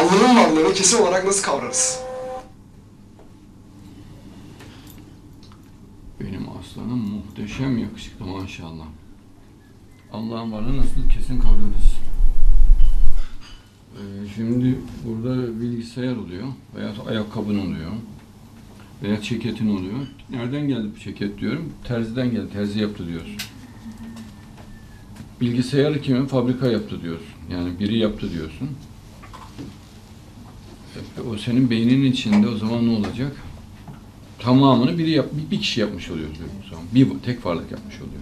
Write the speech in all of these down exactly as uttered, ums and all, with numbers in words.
Allah'ın varlığını kesin olarak nasıl kavrarız? Benim aslanım muhteşem yakışıklı maşallah. Allah'ın varlığını nasıl kesin kavrarız? Ee, şimdi burada bilgisayar oluyor veya ayakkabın oluyor veya ceketin oluyor. Nereden geldi bu ceket diyorum? Terziden geldi, terzi yaptı diyorsun. Bilgisayarı kimin? Fabrika yaptı diyorsun. Yani biri yaptı diyorsun. O senin beyninin içinde o zaman ne olacak? Tamamını biri yap, bir kişi yapmış oluyor o zaman. Bir tek varlık yapmış oluyor.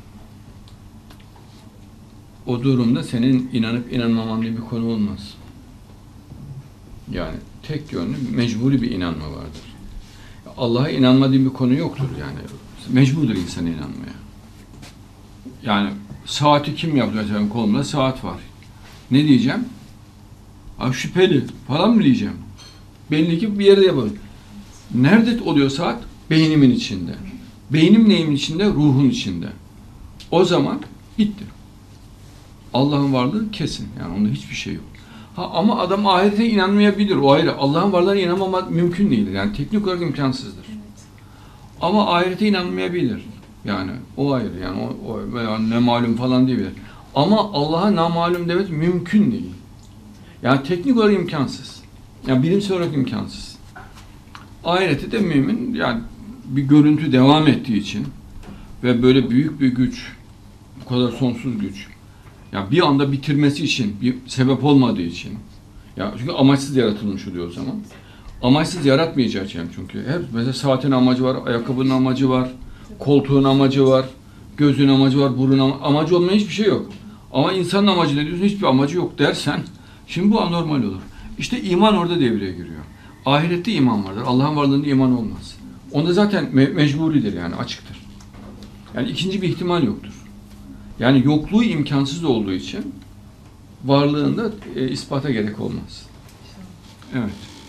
O durumda senin inanıp inanmaman diye bir konu olmaz. Yani tek yönlü mecburi bir inanma vardır. Allah'a inanmadığın bir konu yoktur yani. Mecburdur insan inanmaya. Yani saati kim yaptı mesela, kolumda saat var. Ne diyeceğim? Ha, şüpheli falan mı diyeceğim? Belli ki bir yerde yapalım. Nerede oluyor saat? Beynimin içinde. Beynim neyimin içinde? Ruhun içinde. O zaman bitti. Allah'ın varlığı kesin. Yani onda hiçbir şey yok. Ha, ama adam ahirete inanmayabilir. O ayrı. Allah'ın varlığına inanmamak mümkün değildir. Yani teknik olarak imkansızdır. Evet. Ama ahirete inanmayabilir. Yani o ayrı. Yani o, o veya ne malum falan diyebilir. Ama Allah'a namalum demek mümkün değil. Yani teknik olarak imkansız. Yani bilimsel olarak imkansız. Ahirette de mümin yani bir görüntü devam ettiği için ve böyle büyük bir güç, bu kadar sonsuz güç, ya bir anda bitirmesi için bir sebep olmadığı için, ya çünkü amaçsız yaratılmış oluyor o zaman. Amaçsız yaratmayacağı için çünkü her mesela saatin amacı var, ayakkabının amacı var, koltuğun amacı var, gözün amacı var, burun amacı, amacı olmayan hiçbir şey yok. Ama insanın amacı ne diyorsun? Hiçbir amacı yok dersen, şimdi bu anormal olur. İşte iman orada devreye giriyor. Ahirette iman vardır. Allah'ın varlığında iman olmaz. Onda zaten me mecburidir yani, açıktır. Yani ikinci bir ihtimal yoktur. Yani yokluğu imkansız olduğu için varlığında e, ispata gerek olmaz. Evet.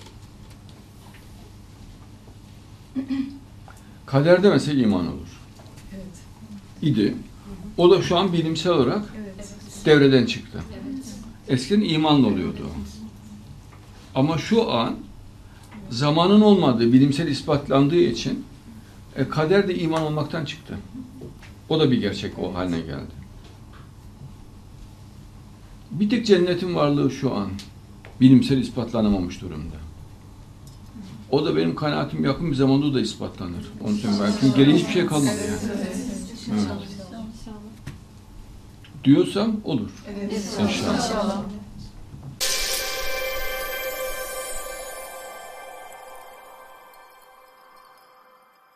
Kaderde mesela iman olur. Evet. İdi. O da şu an bilimsel olarak Evet. devreden çıktı. Evet. Eskiden imanla oluyordu o. Ama şu an zamanın olmadığı, bilimsel ispatlandığı için e, kader de iman olmaktan çıktı. O da bir gerçek o haline geldi. Bir tek cennetin varlığı şu an bilimsel ispatlanamamış durumda. O da benim kanaatim yakın bir zamanda da ispatlanır. Onu söyleyeyim. Çünkü geriye hiçbir şey kalmadı yani. Evet. Diyorsam olur. Evet. İnşallah. İnşallah.